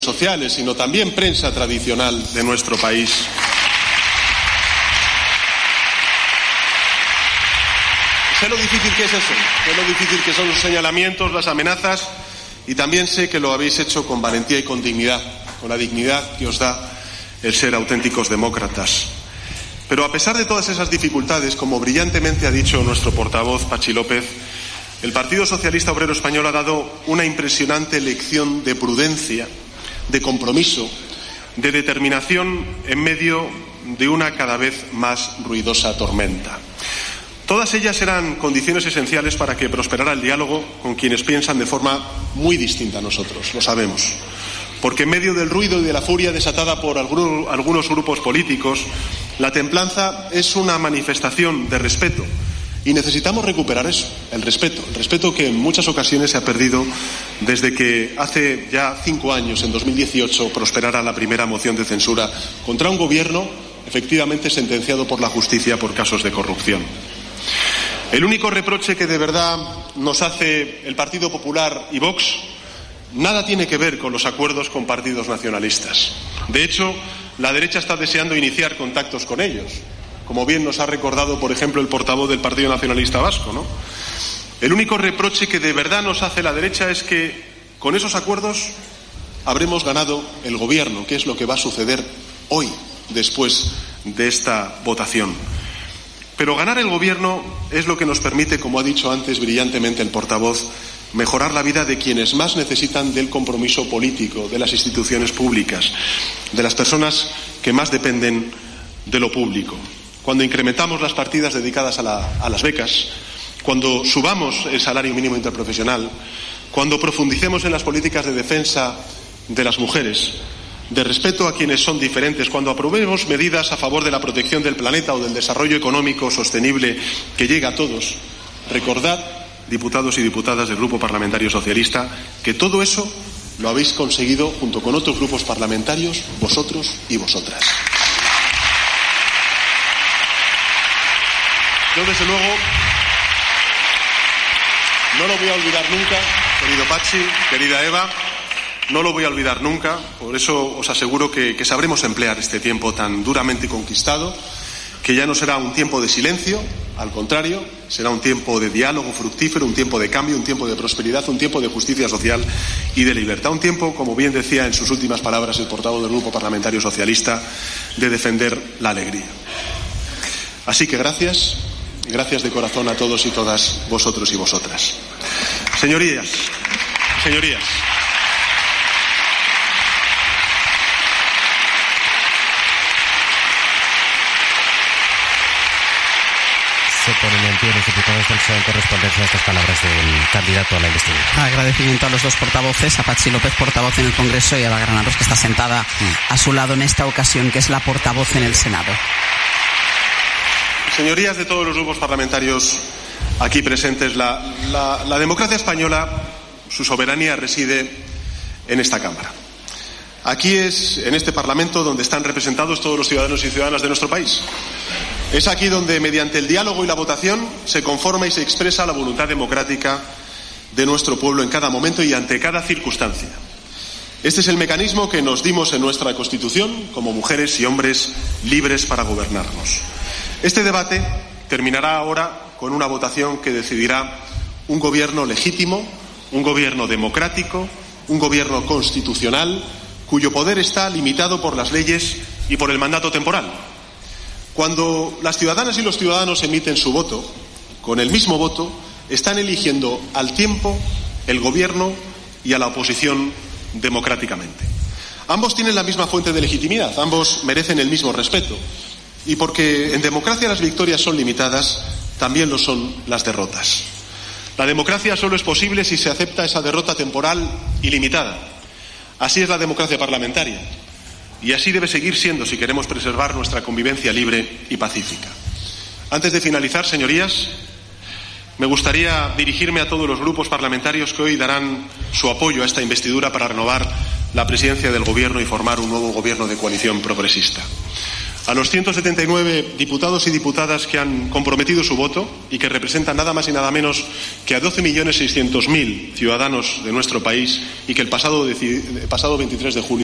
sociales, sino también prensa tradicional de nuestro país. Sé lo difícil que es eso, sé lo difícil que son los señalamientos, las amenazas, y también sé que lo habéis hecho con valentía y con dignidad, con la dignidad que os da el ser auténticos demócratas. Pero a pesar de todas esas dificultades, como brillantemente ha dicho nuestro portavoz Patxi López, el Partido Socialista Obrero Español ha dado una impresionante lección de prudencia, de compromiso, de determinación en medio de una cada vez más ruidosa tormenta. Todas ellas eran condiciones esenciales para que prosperara el diálogo con quienes piensan de forma muy distinta a nosotros, lo sabemos. Porque en medio del ruido y de la furia desatada por algunos grupos políticos, la templanza es una manifestación de respeto. Y necesitamos recuperar eso, el respeto que en muchas ocasiones se ha perdido desde que hace ya 5 años, en 2018, prosperara la primera moción de censura contra un gobierno efectivamente sentenciado por la justicia por casos de corrupción. El único reproche que de verdad nos hace el Partido Popular y Vox nada tiene que ver con los acuerdos con partidos nacionalistas. De hecho, la derecha está deseando iniciar contactos con ellos, como bien nos ha recordado, por ejemplo, el portavoz del Partido Nacionalista Vasco, ¿no? El único reproche que de verdad nos hace la derecha es que con esos acuerdos habremos ganado el gobierno, que es lo que va a suceder hoy, después de esta votación. Pero ganar el gobierno es lo que nos permite, como ha dicho antes brillantemente el portavoz, mejorar la vida de quienes más necesitan del compromiso político, de las instituciones públicas, de las personas que más dependen de lo público. Cuando incrementamos las partidas dedicadas a las becas, cuando subamos el salario mínimo interprofesional, cuando profundicemos en las políticas de defensa de las mujeres, de respeto a quienes son diferentes, cuando aprobemos medidas a favor de la protección del planeta o del desarrollo económico sostenible que llega a todos, recordad, diputados y diputadas del Grupo Parlamentario Socialista, que todo eso lo habéis conseguido junto con otros grupos parlamentarios, vosotros y vosotras. Yo, desde luego, no lo voy a olvidar nunca, querido Patxi, querida Eva, no lo voy a olvidar nunca. Por eso os aseguro que sabremos emplear este tiempo tan duramente conquistado, que ya no será un tiempo de silencio, al contrario, será un tiempo de diálogo fructífero, un tiempo de cambio, un tiempo de prosperidad, un tiempo de justicia social y de libertad. Un tiempo, como bien decía en sus últimas palabras el portavoz del Grupo Parlamentario Socialista, de defender la alegría. Así que gracias de corazón a todos y todas vosotros y vosotras. Señorías, se ponen en pie los diputados del PSOE en correspondencia a estas palabras del candidato a la investidura. Agradecimiento a los dos portavoces, a Patxi López, portavoz en el Congreso, y a Eva Granados, que está sentada a su lado en esta ocasión, que es la portavoz en el Senado. Señorías de todos los grupos parlamentarios aquí presentes, la democracia española, su soberanía reside en esta Cámara. Aquí es, en este Parlamento, donde están representados todos los ciudadanos y ciudadanas de nuestro país. Es aquí donde, mediante el diálogo y la votación, se conforma y se expresa la voluntad democrática de nuestro pueblo en cada momento y ante cada circunstancia. Este es el mecanismo que nos dimos en nuestra Constitución como mujeres y hombres libres para gobernarnos. Este debate terminará ahora con una votación que decidirá un gobierno legítimo, un gobierno democrático, un gobierno constitucional, cuyo poder está limitado por las leyes y por el mandato temporal. Cuando las ciudadanas y los ciudadanos emiten su voto, con el mismo voto están eligiendo al tiempo, el gobierno y a la oposición democráticamente. Ambos tienen la misma fuente de legitimidad, ambos merecen el mismo respeto. Y porque en democracia las victorias son limitadas, también lo son las derrotas. La democracia solo es posible si se acepta esa derrota temporal y limitada. Así es la democracia parlamentaria. Y así debe seguir siendo si queremos preservar nuestra convivencia libre y pacífica. Antes de finalizar, señorías, me gustaría dirigirme a todos los grupos parlamentarios que hoy darán su apoyo a esta investidura para renovar la presidencia del Gobierno y formar un nuevo Gobierno de coalición progresista. A los 179 diputados y diputadas que han comprometido su voto y que representan nada más y nada menos que a 12.600.000 ciudadanos de nuestro país y que el pasado 23 de julio